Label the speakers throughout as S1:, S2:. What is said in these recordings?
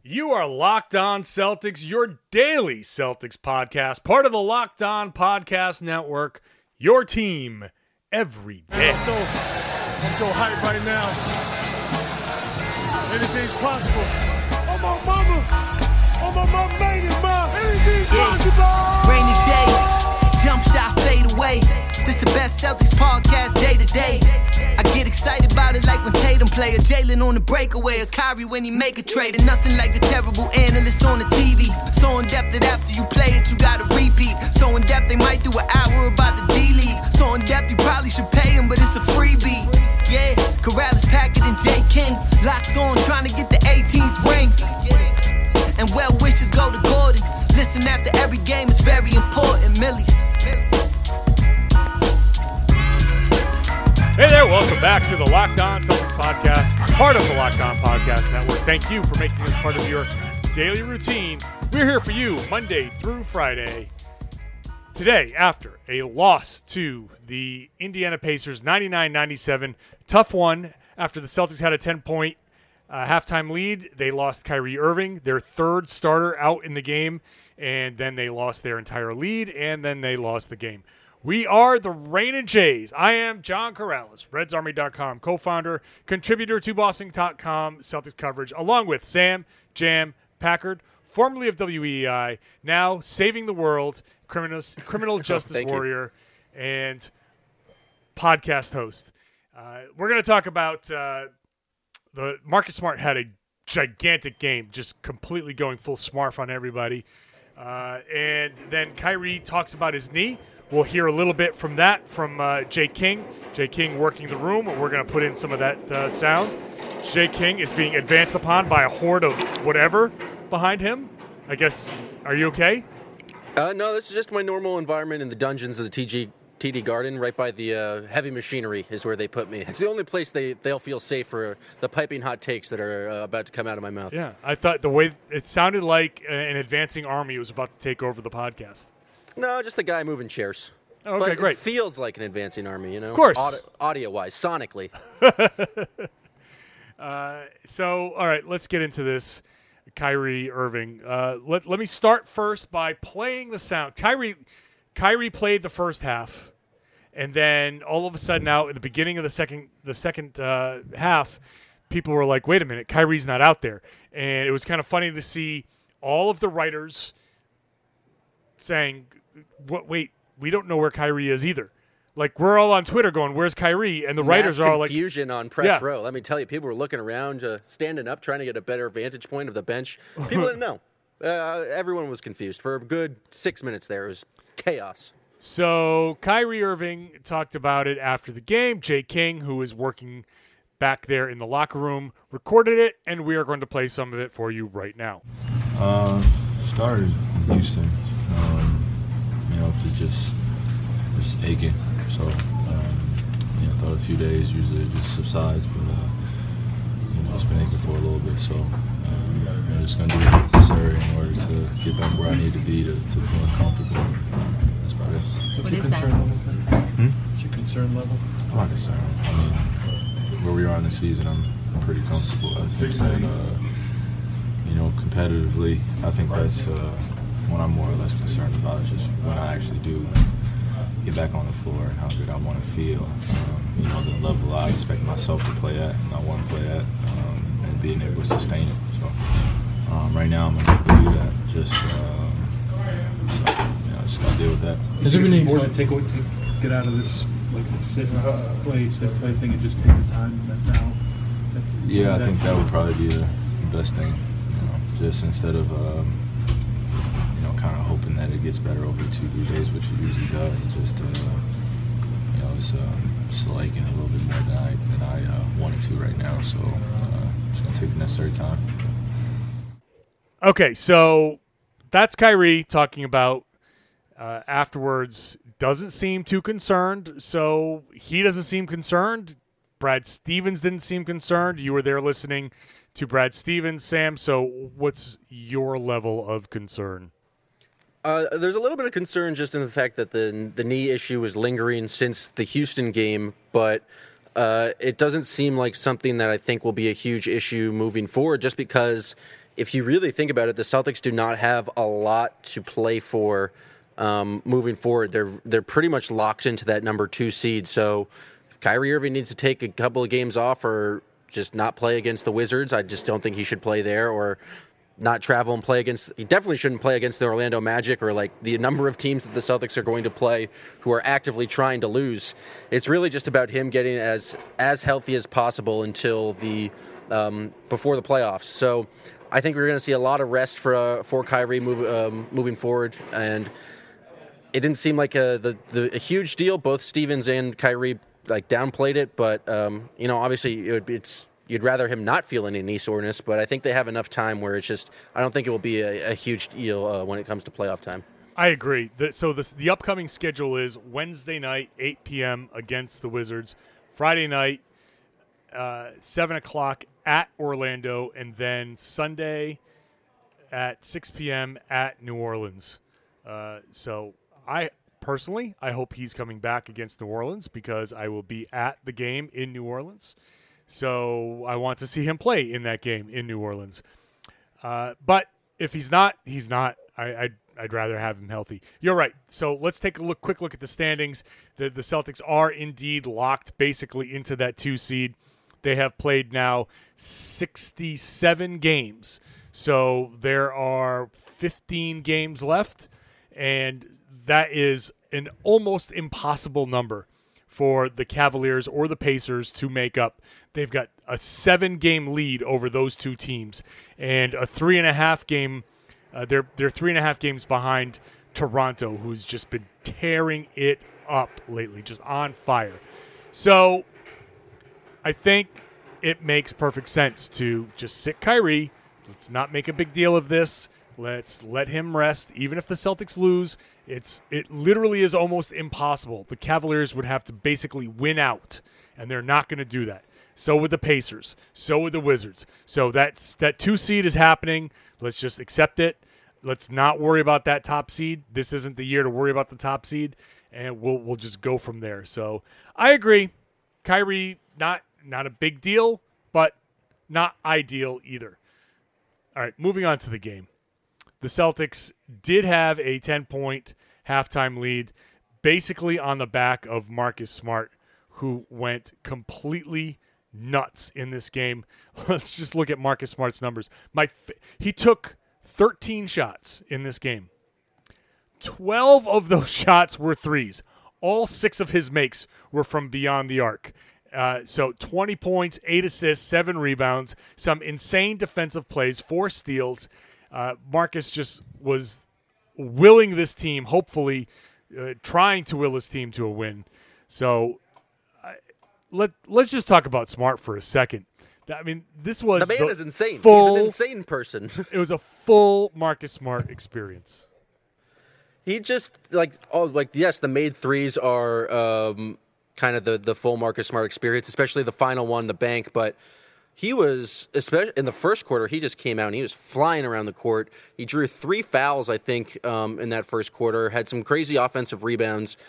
S1: You are Locked On Celtics, your daily Celtics podcast, part of the Locked On Podcast Network, your team every day.
S2: I'm so hyped right now. Anything's possible. Oh my mama made it, man. Anything's possible.
S3: Rainy days, jump shot fade away. This the best Celtics podcast day to day. I get excited about it like when Tatum play, or Jalen on the breakaway, or Kyrie when he make a trade. And nothing like the terrible analysts on the TV. So in depth that after you play it, you gotta repeat. So in depth they might do an hour about the D-League. So in depth you probably should pay him, but it's a freebie. Yeah, Corrales, Packard, and J. King locked on trying to get the 18th ring. And well wishes go to Gordon. Listen after every game is very important, Millies.
S1: Hey there, welcome back to the Locked On Celtics podcast, part of the Locked On Podcast Network. Thank you for making this part of your daily routine. We're here for you Monday through Friday. Today, after a loss to the Indiana Pacers, 99-97, tough one after the Celtics had a 10-point halftime lead. They lost Kyrie Irving, their third starter, out in the game, and then they lost their entire lead, and then they lost the game. We are the Reigning Jays. I am John Corrales, RedsArmy.com, co-founder, contributor to Boston.com Celtics coverage, along with Sam Jam Packard, formerly of WEEI, now saving the world, criminal justice warrior, and podcast host. We're going to talk about the Marcus Smart had a gigantic game, just completely going full smarf on everybody. And then Kyrie talks about his knee. We'll hear a little bit from that from Jay King. Jay King working the room. We're going to put in some of that sound. Jay King is being advanced upon by a horde of whatever behind him. I guess, are you okay?
S4: No, this is just my normal environment in the dungeons of the TD Garden, right by the heavy machinery is where they put me. It's the only place they'll feel safe for the piping hot takes that are about to come out of my mouth.
S1: Yeah, I thought the way it sounded like an advancing army was about to take over the podcast.
S4: No, just a guy moving chairs.
S1: Okay,
S4: but
S1: great.
S4: It feels like an advancing army, you know?
S1: Of course.
S4: Audio-wise, sonically.
S1: So, all right, let's get into this. Kyrie Irving. Let me start first by playing the sound. Kyrie played the first half, and then all of a sudden out at the beginning of the second half, people were like, wait a minute, Kyrie's not out there. And it was kind of funny to see all of the writers saying, wait, we don't know where Kyrie is either. Like, we're all on Twitter going, where's Kyrie? And the writers are all like...
S4: confusion on press row. Let me tell you, people were looking around, standing up, trying to get a better vantage point of the bench. People didn't know. Everyone was confused. For a good 6 minutes there, it was chaos.
S1: So Kyrie Irving talked about it after the game. Jay King, who is working back there in the locker room, recorded it, and we are going to play some of it for you right now.
S5: Started in Houston. Just aching. So, thought a few days, usually it just subsides, but, it's been aching for a little bit. So, just going to do what's necessary in order to get back where I need to be to feel comfortable. That's about it.
S6: What's your concern level? What's your concern level?
S5: I'm not concerned. I mean, where we are in the season, I'm pretty comfortable. I think that, competitively, I think that's what I'm more or less concerned about is just when I actually do get back on the floor and how good I want to feel. The level I expect myself to play at and I want to play at, and being able to sustain it. So right now I'm able to do that. Just got to deal with that.
S6: Is there anything to get out of this, like sit play thing and just take the time now?
S5: Yeah, I think that would probably be the best thing. Just instead of kind of hoping that it gets better over 2-3 days, which it usually does. It just, it's liking a little bit more than I wanted to right now. So just gonna take the necessary time.
S1: Okay, so that's Kyrie talking about afterwards. Doesn't seem too concerned. So he doesn't seem concerned. Brad Stevens didn't seem concerned. You were there listening to Brad Stevens, Sam. So what's your level of concern?
S4: There's a little bit of concern just in the fact that the knee issue is lingering since the Houston game, but it doesn't seem like something that I think will be a huge issue moving forward just because if you really think about it, the Celtics do not have a lot to play for moving forward. They're pretty much locked into that number 2 seed. So if Kyrie Irving needs to take a couple of games off or just not play against the Wizards, I just don't think he should play there, or not travel and play against. He definitely shouldn't play against the Orlando Magic or like the number of teams that the Celtics are going to play who are actively trying to lose. It's really just about him getting as healthy as possible until the before the playoffs. So I think we're going to see a lot of rest for Kyrie moving forward, and it didn't seem like a huge deal. Both Stevens and Kyrie like downplayed it, but obviously you'd rather him not feel any knee soreness, but I think they have enough time where it's just, I don't think it will be a huge deal when it comes to playoff time.
S1: I agree. So the upcoming schedule is Wednesday night, 8 p.m. against the Wizards, Friday night, 7 o'clock at Orlando, and then Sunday at 6 p.m. at New Orleans. So I hope he's coming back against New Orleans because I will be at the game in New Orleans. So I want to see him play in that game in New Orleans. But if he's not, he's not. I'd rather have him healthy. You're right. So let's take a quick look at the standings. The Celtics are indeed locked basically into that 2 seed. They have played now 67 games. So there are 15 games left, and that is an almost impossible number for the Cavaliers or the Pacers to make up. They've got a 7-game lead over those 2 teams, and a 3.5 game. They're 3.5 games behind Toronto, who's just been tearing it up lately, just on fire. So I think it makes perfect sense to just sit Kyrie. Let's not make a big deal of this. Let's let him rest. Even if the Celtics lose, it literally is almost impossible. The Cavaliers would have to basically win out, and they're not going to do that. So would the Pacers. So would the Wizards. So that 2 seed is happening. Let's just accept it. Let's not worry about that top seed. This isn't the year to worry about the top seed, and we'll just go from there. So I agree. Kyrie, not a big deal, but not ideal either. All right, moving on to the game. The Celtics did have a 10-point halftime lead, basically on the back of Marcus Smart, who went completely nuts in this game. Let's just look at Marcus Smart's numbers. He took 13 shots in this game. 12 of those shots were threes. All 6 of his makes were from beyond the arc. So 20 points, 8 assists, 7 rebounds, some insane defensive plays, 4 steals. Marcus just was willing this team, hopefully trying to will his team to a win. So let's just talk about Smart for a second. I mean, this was
S4: the man is insane. He's an insane person.
S1: It was a full Marcus Smart experience.
S4: He just yes, the made threes are kind of the full Marcus Smart experience, especially the final one, the bank. But he was, especially in the first quarter, he just came out and he was flying around the court. He drew 3 fouls, I think, in that first quarter. Had some crazy offensive rebounds,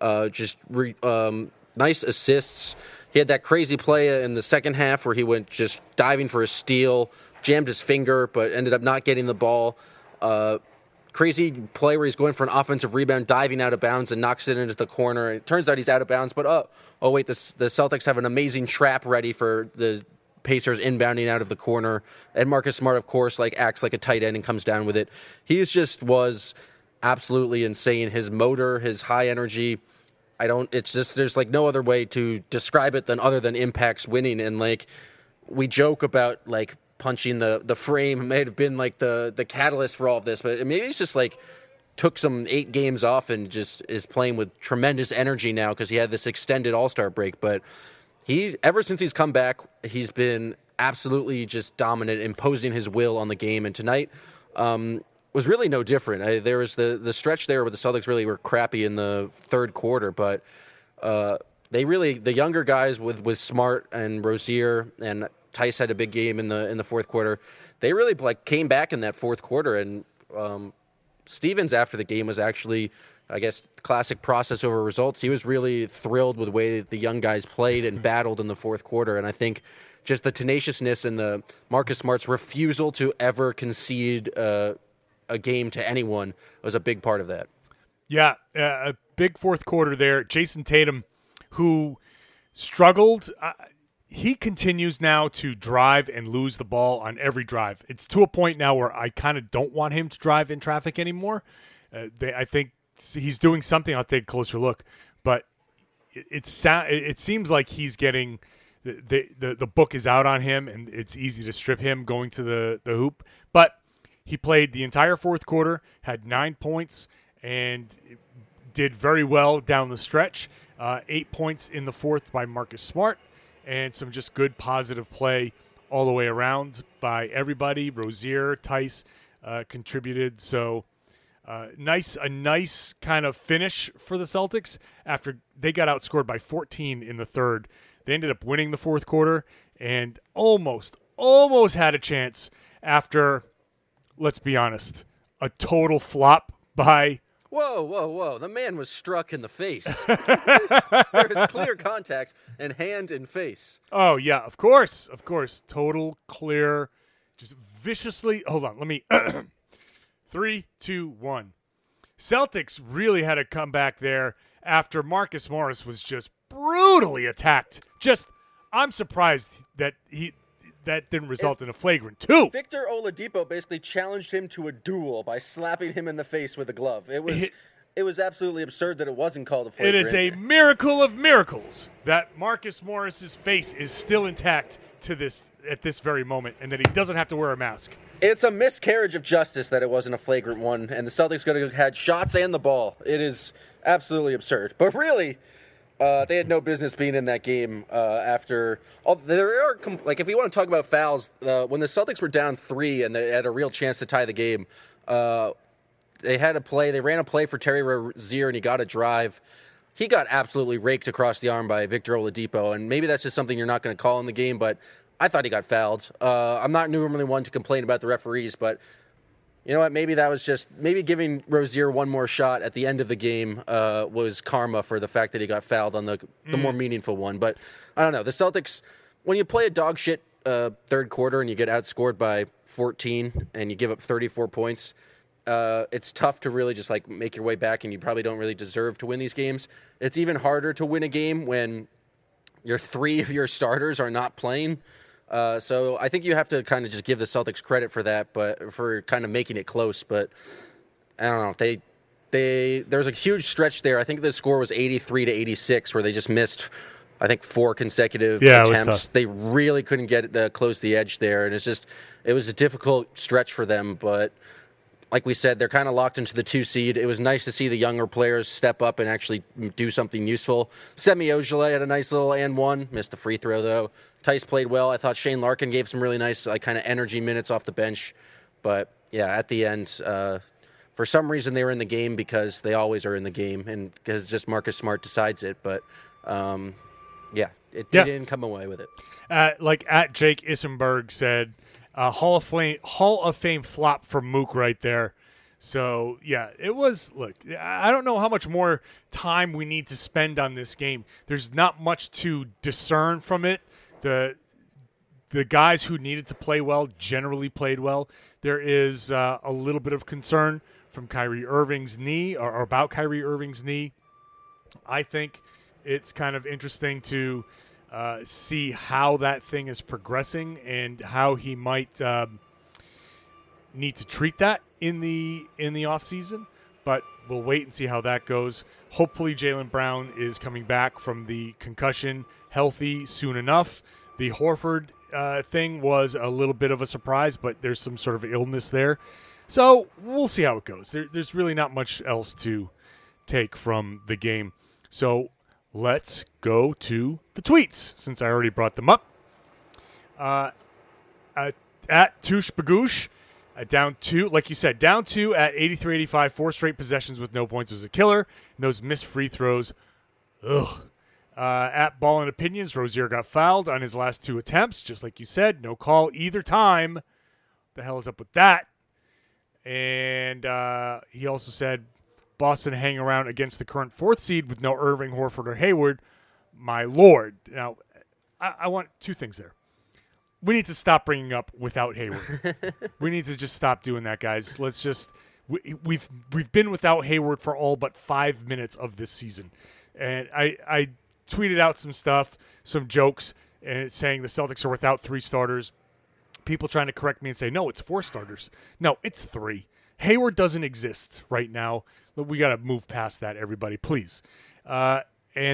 S4: nice assists. He had that crazy play in the second half where he went just diving for a steal, jammed his finger, but ended up not getting the ball. Crazy play where he's going for an offensive rebound, diving out of bounds, and knocks it into the corner. It turns out he's out of bounds, but oh wait, the Celtics have an amazing trap ready for the Pacers inbounding out of the corner. And Marcus Smart, of course, acts like a tight end and comes down with it. He was absolutely insane. His motor, his high energy. There's no other way to describe it other than impacts winning. And we joke about punching the frame. It may have been the catalyst for all of this, but maybe it's just took some 8 games off and just is playing with tremendous energy now because he had this extended All-Star break. But ever since he's come back, he's been absolutely just dominant, imposing his will on the game. And tonight was really no different. There was the stretch there where the Celtics really were crappy in the third quarter, but the younger guys with Smart and Rozier and Tice had a big game in the fourth quarter. They really came back in that fourth quarter, and Stevens after the game was actually, I guess, classic process over results. He was really thrilled with the way the young guys played and battled in the fourth quarter, and I think just the tenaciousness and the Marcus Smart's refusal to ever concede a game to anyone was a big part of that.
S1: Yeah, a big fourth quarter there. Jason Tatum, who struggled, he continues now to drive and lose the ball on every drive. It's to a point now where I kind of don't want him to drive in traffic anymore. I think he's doing something. I'll take a closer look. But it seems like he's getting the book is out on him, and it's easy to strip him going to the hoop. But he played the entire fourth quarter, had 9 points, and did very well down the stretch. 8 points in the fourth by Marcus Smart, and some just good positive play all the way around by everybody. Rozier, Tice contributed. So a nice kind of finish for the Celtics after they got outscored by 14 in the third. They ended up winning the fourth quarter and almost had a chance after, let's be honest, a total flop by...
S4: Whoa. The man was struck in the face. There was clear contact and hand and face.
S1: Oh, yeah, of course. Total clear, just viciously. Hold on, let me. 3, 2, 1. Celtics really had a comeback there after Marcus Morris was just brutally attacked. I'm surprised that didn't result in a flagrant 2.
S4: Victor Oladipo basically challenged him to a duel by slapping him in the face with a glove. It was absolutely absurd that it wasn't called a flagrant.
S1: It is a miracle of miracles that Marcus Morris's face is still intact at this very moment, and that he doesn't have to wear a mask.
S4: It's a miscarriage of justice that it wasn't a flagrant one, and the Celtics could have had shots and the ball. It is absolutely absurd. But really, they had no business being in that game after. If you want to talk about fouls, when the Celtics were down 3 and they had a real chance to tie the game, they had a play. They ran a play for Terry Rozier, and he got a drive. He got absolutely raked across the arm by Victor Oladipo, and maybe that's just something you're not going to call in the game, but I thought he got fouled. I'm not normally one to complain about the referees, but you know what? Maybe giving Rozier one more shot at the end of the game was karma for the fact that he got fouled on the more meaningful one. But I don't know. The Celtics, when you play a dog shit third quarter and you get outscored by 14 and you give up 34 points, it's tough to really just like make your way back, and you probably don't really deserve to win these games. It's even harder to win a game when 3 of your starters are not playing. So I think you have to kind of just give the Celtics credit for that, but for kind of making it close. But I don't know. There's a huge stretch there. I think the score was 83-86, where they just missed, I think, 4 consecutive attempts. They really couldn't close the edge there, and it was a difficult stretch for them. But like we said, they're kind of locked into the 2 seed. It was nice to see the younger players step up and actually do something useful. Semi Ojeleye had a nice little and one, missed the free throw though. Tice played well. I thought Shane Larkin gave some really nice kind of energy minutes off the bench. But yeah, at the end, for some reason they were in the game, because they always are in the game, and because just Marcus Smart decides it. But they didn't come away with it.
S1: Like at Jake Issenberg said, Hall of Fame flop for Mook right there. So, yeah, it was, look, I don't know how much more time we need to spend on this game. There's not much to discern from it. The guys who needed to play well generally played well. There is a little bit of concern from Kyrie Irving's knee, or about Kyrie Irving's knee. I think it's kind of interesting to see how that thing is progressing and how he might need to treat that in the offseason. But we'll wait and see how that goes. Hopefully Jaylen Brown is coming back from the concussion healthy soon enough. The Horford thing was a little bit of a surprise, but there's some sort of illness there. So we'll see how it goes. There's really not much else to take from the game. So let's go to the tweets, since I already brought them up. At Touche Bagouche, down 2, like you said, down 2 at 83-85, 4 straight possessions with no points was a killer. And those missed free throws, ugh. At Ball and Opinions, Rozier got fouled on his last 2 attempts, just like you said. No call either time. The hell is up with that? And he also said, Boston hang around against the current 4th seed with no Irving, Horford, or Hayward. My Lord. Now, I want 2 things there. we need to stop bringing up without Hayward. We need to just stop doing that, guys. Let's just we've been without Hayward for all but 5 minutes of this season, and I tweeted out some stuff, some jokes, and saying the Celtics are without 3 starters. People trying to correct me and say, no, it's 4 starters. No, it's 3. Hayward doesn't exist right now. We got to move past that, everybody, please. But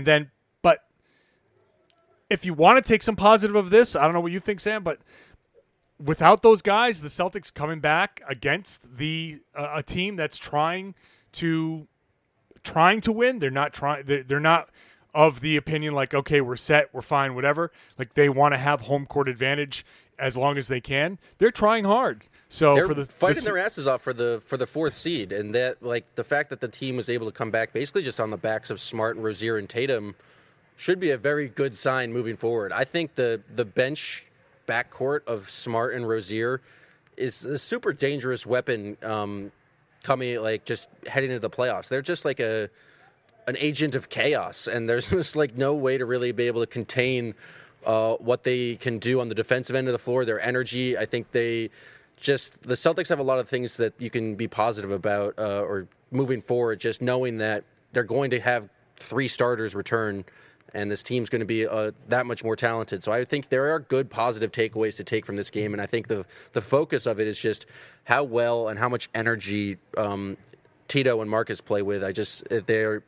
S1: if you want to take some positive of this, I don't know what you think, Sam, but without those guys, the Celtics coming back against a team that's trying to win. They're not trying. They're not of the opinion like, okay, we're set, we're fine, whatever. Like they want to have home court advantage as long as they can. They're trying hard. So
S4: they're fighting their asses off for the 4th seed, and that like the fact that the team was able to come back basically just on the backs of Smart and Rozier and Tatum should be a very good sign moving forward. I think the bench backcourt of Smart and Rozier is a super dangerous weapon coming like just heading into the playoffs. They're just like an agent of chaos, and there's just like no way to really be able to contain what they can do on the defensive end of the floor. Their energy, I think the Celtics have a lot of things that you can be positive about or moving forward, just knowing that they're going to have 3 starters return and this team's going to be that much more talented. So I think there are good positive takeaways to take from this game, and I think the focus of it is just how well and how much energy Tito and Marcus play with. They're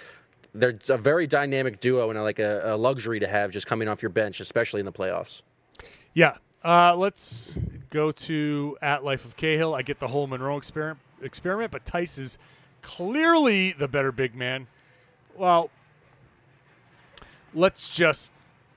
S4: a very dynamic duo and a luxury to have just coming off your bench, especially in the playoffs.
S1: Yeah. Let's go to @LifeOfCahill. I get the whole Monroe experiment, but Tice is clearly the better big man. Well, let's just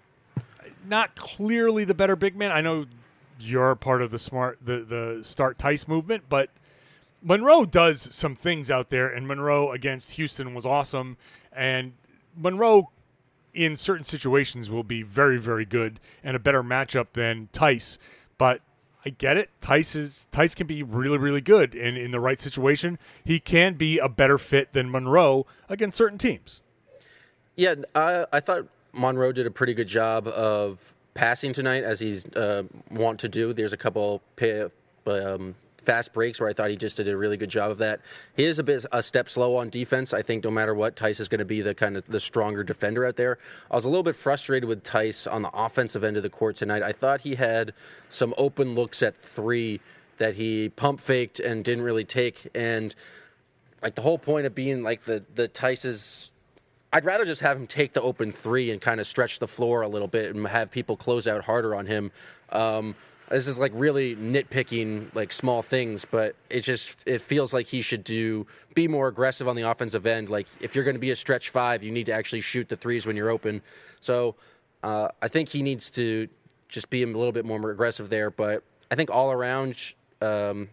S1: not clearly the better big man. I know you're part of the Start Tice movement, but Monroe does some things out there, and Monroe against Houston was awesome. And Monroe, in certain situations, will be very, very good and a better matchup than Tice. But I get it. Tice can be really, really good, and in the right situation, he can be a better fit than Monroe against certain teams.
S4: Yeah, I thought Monroe did a pretty good job of passing tonight, as he's wont to do. There's a couple fast breaks where I thought he just did a really good job of that. He is a step slow on defense. I think no matter what, Tice is going to be the stronger defender out there. I was a little bit frustrated with Tice on the offensive end of the court tonight. I thought he had some open looks at 3 that he pump faked and didn't really take. And like the whole point of being like the Tice's, I'd rather just have him take the open 3 and kind of stretch the floor a little bit and have people close out harder on him. This is like really nitpicking like small things, but it feels like he should be more aggressive on the offensive end. Like if you're going to be a stretch 5, you need to actually shoot the 3s when you're open. So I think he needs to just be a little bit more aggressive there. But I think all around, the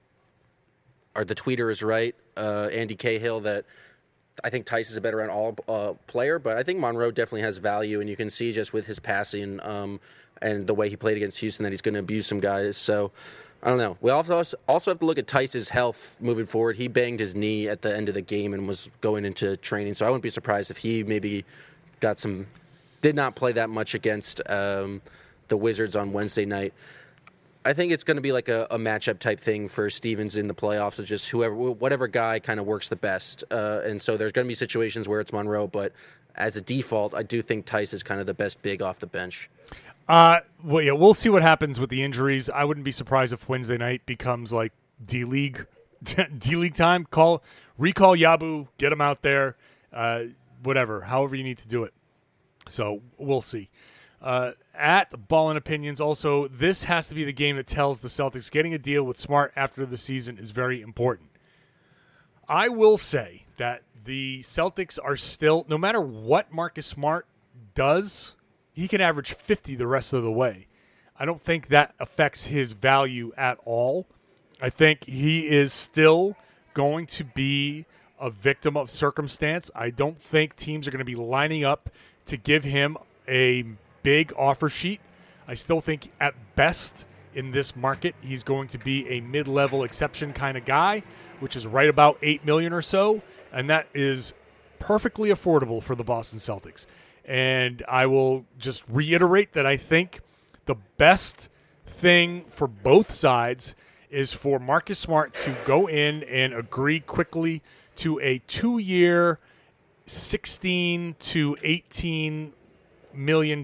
S4: tweeter is right, Andy Cahill, that I think Tice is a better all player, but I think Monroe definitely has value, and you can see just with his passing and the way he played against Houston that he's going to abuse some guys. So I don't know. We also have to look at Tice's health moving forward. He banged his knee at the end of the game and was going into training, so I wouldn't be surprised if he maybe did not play that much against the Wizards on Wednesday night. I think it's going to be like a matchup type thing for Stevens in the playoffs. It's just whatever guy kind of works the best. And so there's going to be situations where it's Monroe, but as a default, I do think Tice is kind of the best big off the bench.
S1: Well, yeah, we'll see what happens with the injuries. I wouldn't be surprised if Wednesday night becomes like D-League time. Recall Yabu, get him out there, whatever, however you need to do it. So we'll see. At Ballin' Opinions, also, this has to be the game that tells the Celtics getting a deal with Smart after the season is very important. I will say that the Celtics are still, no matter what Marcus Smart does, he can average 50 the rest of the way. I don't think that affects his value at all. I think he is still going to be a victim of circumstance. I don't think teams are going to be lining up to give him a big offer sheet. I still think at best in this market he's going to be a mid-level exception kind of guy, which is right about $8 million or so, and that is perfectly affordable for the Boston Celtics. And I will just reiterate that I think the best thing for both sides is for Marcus Smart to go in and agree quickly to a 2-year, $16 to $18 million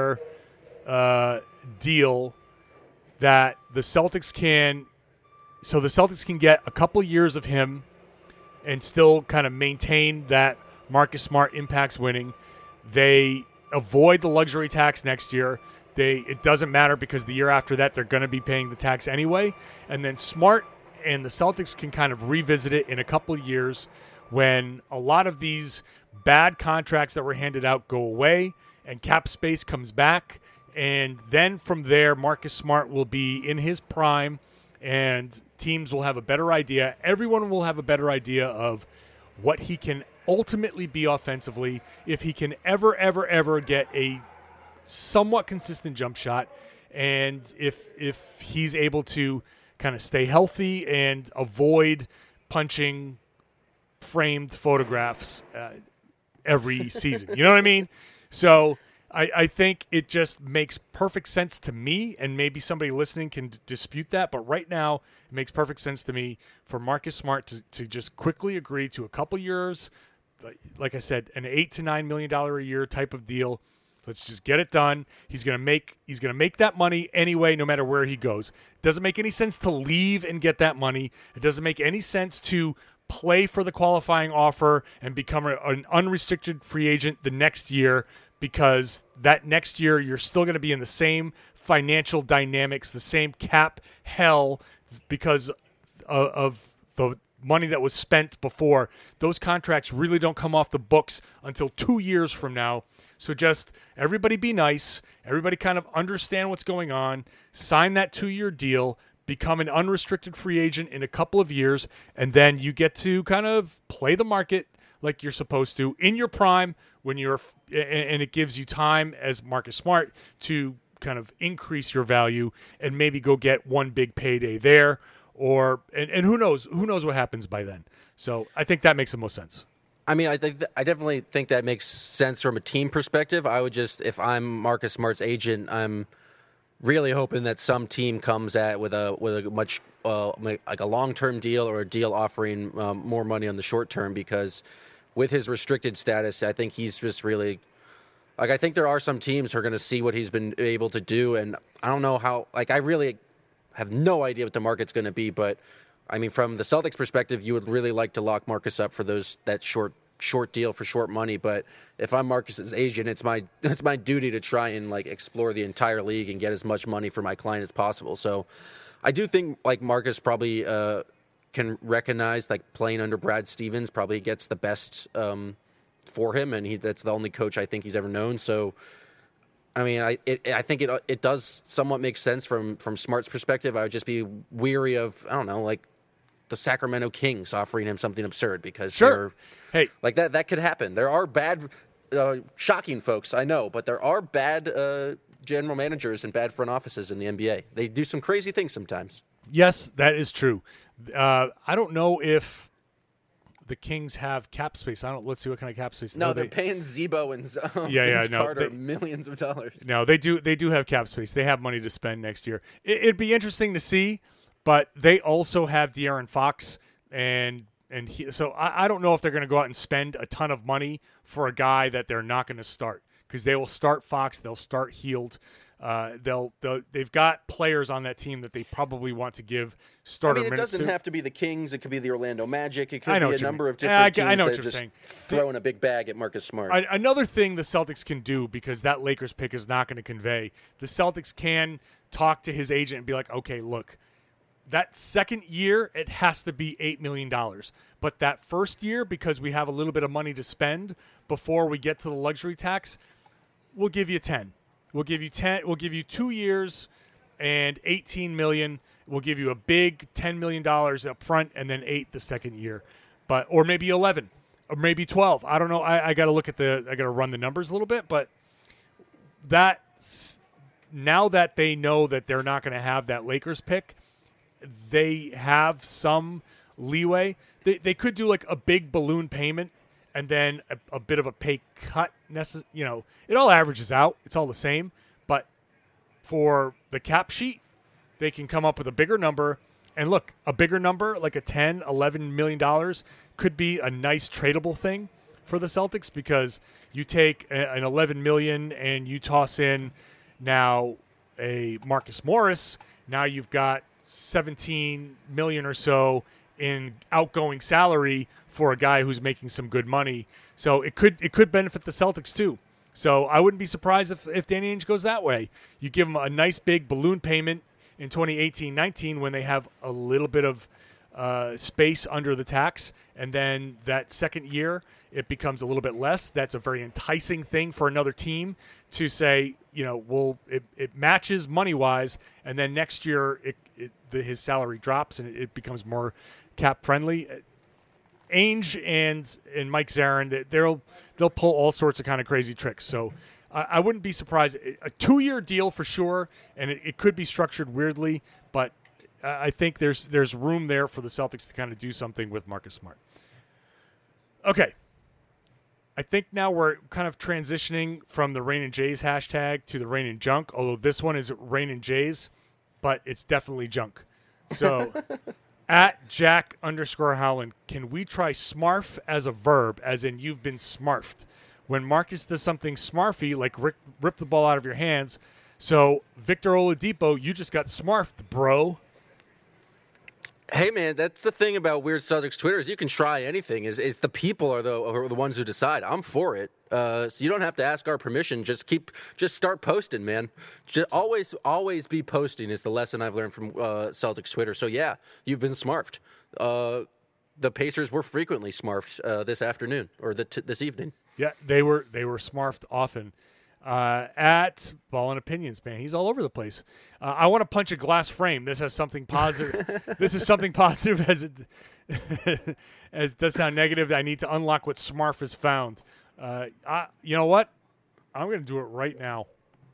S1: deal that the Celtics can. So the Celtics can get a couple years of him and still kind of maintain that Marcus Smart impacts winning. They avoid the luxury tax next year. It doesn't matter because the year after that they're going to be paying the tax anyway. And then Smart and the Celtics can kind of revisit it in a couple of years when a lot of these bad contracts that were handed out go away and cap space comes back. And then from there, Marcus Smart will be in his prime and teams will have a better idea. Everyone will have a better idea of what he can ultimately be offensively if he can ever get a somewhat consistent jump shot, and if he's able to kind of stay healthy and avoid punching framed photographs every season. You know what I mean? So I think it just makes perfect sense to me, and maybe somebody listening can dispute that, but right now it makes perfect sense to me for Marcus Smart to just quickly agree to a couple years, like I said, an $8 to $9 million a year type of deal. Let's just get it done. He's gonna make that money anyway, no matter where he goes. It doesn't make any sense to leave and get that money. It doesn't make any sense to play for the qualifying offer and become an unrestricted free agent the next year, because that next year you're still going to be in the same financial dynamics, the same cap hell because of the money that was spent before. Those contracts really don't come off the books until 2 years from now. So just everybody be nice. Everybody kind of understand what's going on. Sign that 2-year deal. Become an unrestricted free agent in a couple of years. And then you get to kind of play the market like you're supposed to in your prime when you're, and it gives you time as Marcus Smart to kind of increase your value and maybe go get one big payday there. Or and who knows what happens by then. So I think that makes the most sense.
S4: I mean, I definitely think that makes sense from a team perspective. I would just, if I'm Marcus Smart's agent, I'm really hoping that some team comes with a much like a long-term deal or a deal offering more money on the short term, because with his restricted status, I think he's just really, like, I think there are some teams who are going to see what he's been able to do, and I don't know how, like, I really have no idea what the market's going to be, but I mean, from the Celtics perspective, you would really like to lock Marcus up for that short deal for short money. But if I'm Marcus's agent, it's my duty to try and like explore the entire league and get as much money for my client as possible. So I do think like Marcus probably can recognize like playing under Brad Stevens probably gets the best for him, and that's the only coach I think he's ever known. So I mean, I think it does somewhat make sense from Smart's perspective. I would just be weary of, I don't know, like the Sacramento Kings offering him something absurd, because
S1: sure, hey,
S4: like that could happen. There are bad, shocking folks, I know, but there are bad general managers and bad front offices in the NBA. They do some crazy things sometimes.
S1: Yes, that is true. I don't know if the Kings have cap space. Let's see what kind of cap space.
S4: No, they're paying Zebo and Vince Carter millions of dollars.
S1: No, they do have cap space. They have money to spend next year. It'd be interesting to see, but they also have De'Aaron Fox, so I don't know if they're going to go out and spend a ton of money for a guy that they're not going to start, because they will start Fox, they'll start Hield. They've got players on that team that they probably want to give starter minutes to.
S4: It doesn't have to be the Kings. It could be the Orlando Magic. It could be a number of different teams that are just throwing a big bag at Marcus Smart.
S1: Another thing the Celtics can do, because that Lakers pick is not going to convey, the Celtics can talk to his agent and be like, okay, look, that second year, it has to be $8 million. But that first year, because we have a little bit of money to spend before we get to the luxury tax, we'll give you 10. We'll give you 10. We'll give you 2 years and $18 million. We'll give you a big $10 million up front, and then 8 the second year, or maybe 11, or maybe 12. I don't know. I got to look at I got to run the numbers a little bit, but now that they know that they're not going to have that Lakers pick, they have some leeway. They could do like a big balloon payment and then a bit of a pay cut. It all averages out. It's all the same. But for the cap sheet, they can come up with a bigger number. And look, a bigger number, like a $10, $11 million, could be a nice tradable thing for the Celtics, because you take an $11 million and you toss in now a Marcus Morris. Now you've got $17 million or so in outgoing salary for a guy who's making some good money. So it could benefit the Celtics too. So I wouldn't be surprised if Danny Ainge goes that way. You give him a nice big balloon payment in 2018-19 when they have a little bit of space under the tax, and then that second year it becomes a little bit less. That's a very enticing thing for another team to say, it matches money-wise, and then next year his salary drops and it becomes more cap-friendly. Ainge and Mike Zarin, they'll pull all sorts of kind of crazy tricks. So I wouldn't be surprised. A 2-year deal for sure, and it could be structured weirdly, but I think there's room there for the Celtics to kind of do something with Marcus Smart. Okay. I think now we're kind of transitioning from the Rain and Jays hashtag to the Rain and Junk, although this one is Rain and Jays, but it's definitely junk. So at Jack_Howland, can we try smarf as a verb, as in you've been smarfed? When Marcus does something smarfy, like rip the ball out of your hands. So Victor Oladipo, you just got smarfed, bro.
S4: Hey, man, that's the thing about Weird Celtics Twitter is you can try anything. It's the people are the ones who decide. I'm for it. So you don't have to ask our permission. Just start posting, man. Just always be posting is the lesson I've learned from Celtics Twitter. So, yeah, you've been smarfed. The Pacers were frequently smarfed this afternoon or this evening.
S1: Yeah, they were smarfed often. At Ball and Opinions, man, he's all over the place. I want to punch a glass frame. This has something positive. This is something positive as it does sound negative. I need to unlock what Smarf has found. You know what? I'm going to do it right now.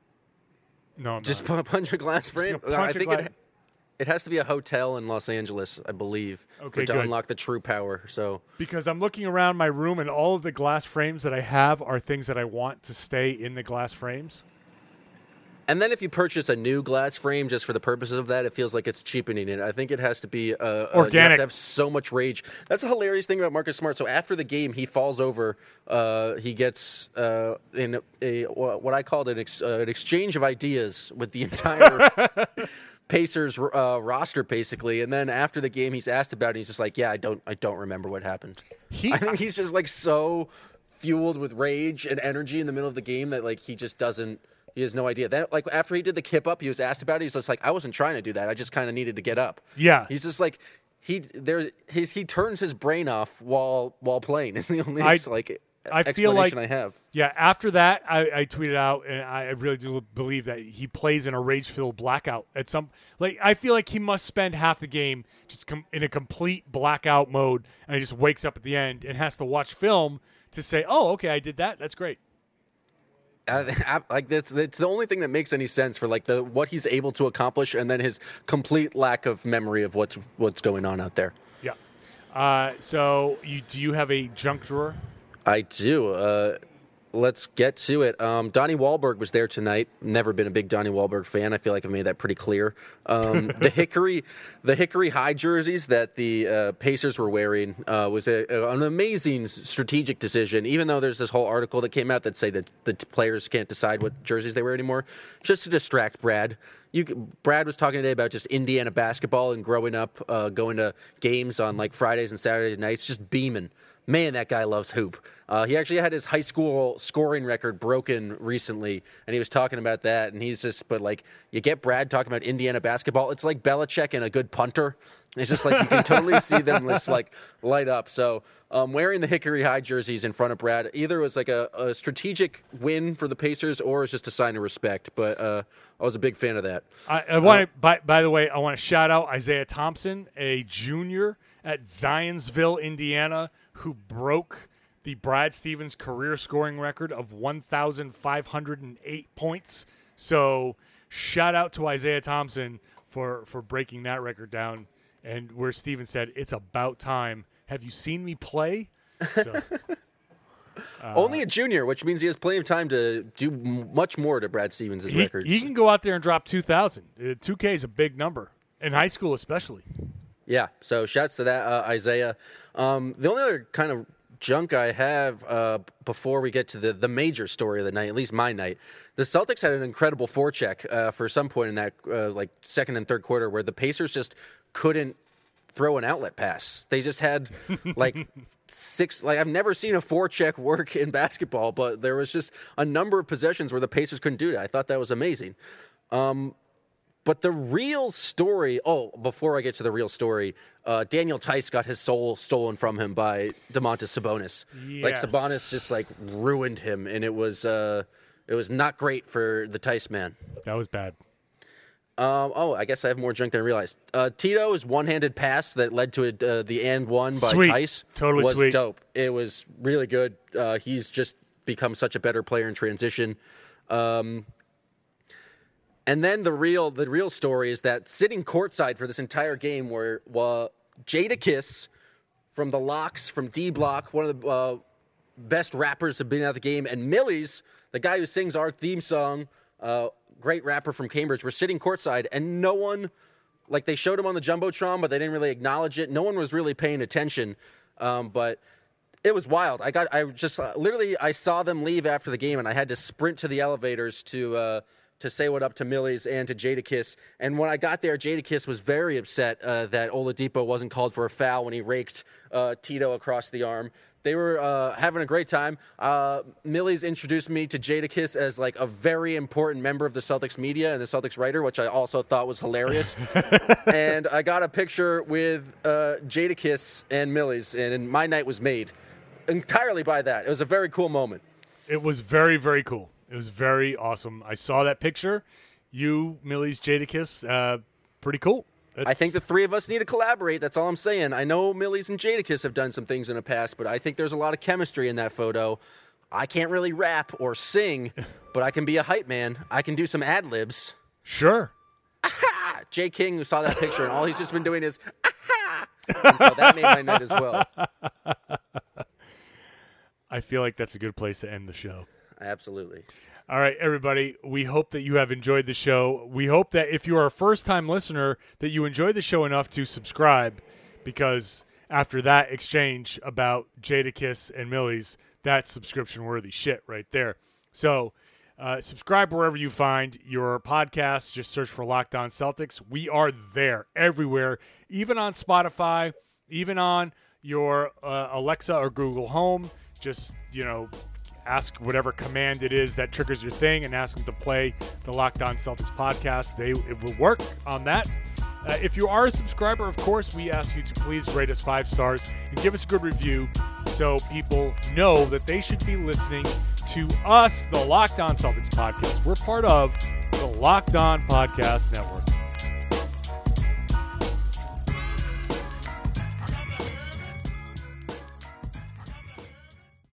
S1: No, I'm
S4: just
S1: not.
S4: Punch a glass frame. I think it has to be a hotel in Los Angeles, I believe, to unlock the true power. So
S1: because I'm looking around my room and all of the glass frames that I have are things that I want to stay in the glass frames.
S4: And then if you purchase a new glass frame just for the purposes of that, it feels like it's cheapening it. I think it has to be
S1: organic.
S4: You have to have so much rage. That's a hilarious thing about Marcus Smart. So after the game, he falls over. He gets in what I called an exchange of ideas with the entire Pacers roster, basically. And then after the game, he's asked about it. He's just like, "Yeah, I don't remember what happened." I think he's just like so fueled with rage and energy in the middle of the game that like he just doesn't. He has no idea. Then, like after he did the kip up, he was asked about it. He was just like, "I wasn't trying to do that. I just kind of needed to get up."
S1: Yeah,
S4: he's just like he turns his brain off while playing. It's the only explanation I have.
S1: Yeah, after that, I tweeted out, and I really do believe that he plays in a rage-filled blackout at some. Like I feel like he must spend half the game just in a complete blackout mode, and he just wakes up at the end and has to watch film to say, "Oh, okay, I did that. That's great."
S4: Like it's the only thing that makes any sense for like what he's able to accomplish, and then his complete lack of memory of what's going on out there.
S1: Yeah. So do you have a junk drawer?
S4: I do. Let's get to it. Donnie Wahlberg was there tonight. Never been a big Donnie Wahlberg fan. I feel like I've made that pretty clear. The Hickory High jerseys that the Pacers were wearing was an amazing strategic decision, even though there's this whole article that came out that say that the players can't decide what jerseys they wear anymore, just to distract Brad. Brad was talking today about just Indiana basketball and growing up, going to games on like Fridays and Saturday nights, just beaming. Man, that guy loves hoop. He actually had his high school scoring record broken recently, and he was talking about that. And but like, you get Brad talking about Indiana basketball. It's like Belichick and a good punter. It's just like you can totally see them just like light up. So wearing the Hickory High jerseys in front of Brad either was like a strategic win for the Pacers or it's just a sign of respect. But I was a big fan of that.
S1: I want to, by the way, I want to shout out Isaiah Thompson, a junior at Zionsville, Indiana, who broke the Brad Stevens career scoring record of 1,508 points. So shout out to Isaiah Thompson for breaking that record down. And where Stevens said, "It's about time. Have you seen me play?" So.
S4: Only a junior, which means he has plenty of time to do much more to Brad Stevens' records.
S1: He can go out there and drop 2,000. 2K is a big number, in high school especially.
S4: Yeah, so shouts to that, Isaiah. The only other kind of junk I have before we get to the major story of the night, at least my night, the Celtics had an incredible forecheck for some point in that like second and third quarter where the Pacers just couldn't throw an outlet pass. They just had like six. Like I've never seen a forecheck work in basketball, but there was just a number of possessions where the Pacers couldn't do that. I thought that was amazing. But the real story, before I get to the real story, Daniel Tice got his soul stolen from him by Domantas Sabonis.
S1: Yes.
S4: Like Sabonis just like ruined him, and it was not great for the Tice man.
S1: That was bad.
S4: I guess I have more junk than I realized. Tito's one-handed pass that led to the and one by
S1: Sweet.
S4: Tice
S1: Totally
S4: was
S1: sweet.
S4: dope. It was really good. He's just become such a better player in transition. And then the real story is that sitting courtside for this entire game were Jadakiss from the Locks, from D-Block, one of the best rappers have been at the game, and Millies, the guy who sings our theme song, great rapper from Cambridge, were sitting courtside, and no one, like they showed him on the Jumbotron, but they didn't really acknowledge it. No one was really paying attention, but it was wild. I saw them leave after the game, and I had to sprint to the elevators to say what up to Millies and to Jadakiss. And when I got there, Jadakiss was very upset that Oladipo wasn't called for a foul when he raked Tito across the arm. They were having a great time. Millies introduced me to Jadakiss as like a very important member of the Celtics media and the Celtics writer, which I also thought was hilarious. And I got a picture with Jadakiss and Millies, and my night was made entirely by that. It was a very cool moment.
S1: It was very, very cool. It was very awesome. I saw that picture. You, Millies, Jadakiss, pretty cool.
S4: I think the three of us need to collaborate. That's all I'm saying. I know Millies and Jadakiss have done some things in the past, but I think there's a lot of chemistry in that photo. I can't really rap or sing, but I can be a hype man. I can do some ad-libs.
S1: Sure.
S4: Aha! Jay King, who saw that picture, and all he's just been doing is, aha! And so that made my night as well.
S1: I feel like that's a good place to end the show.
S4: Absolutely.
S1: All right, everybody, we hope that you have enjoyed the show. We hope that if you are a first-time listener, that you enjoyed the show enough to subscribe, because after that exchange about Jadakiss and Millies, that's subscription-worthy shit right there. So subscribe wherever you find your podcasts. Just search for Locked On Celtics. We are there everywhere, even on Spotify, even on your Alexa or Google Home. Just, ask whatever command it is that triggers your thing and ask them to play the Locked On Celtics podcast. It will work on that. If you are a subscriber, of course, we ask you to please rate us 5 stars and give us a good review so people know that they should be listening to us, the Locked On Celtics podcast. We're part of the Locked On Podcast Network.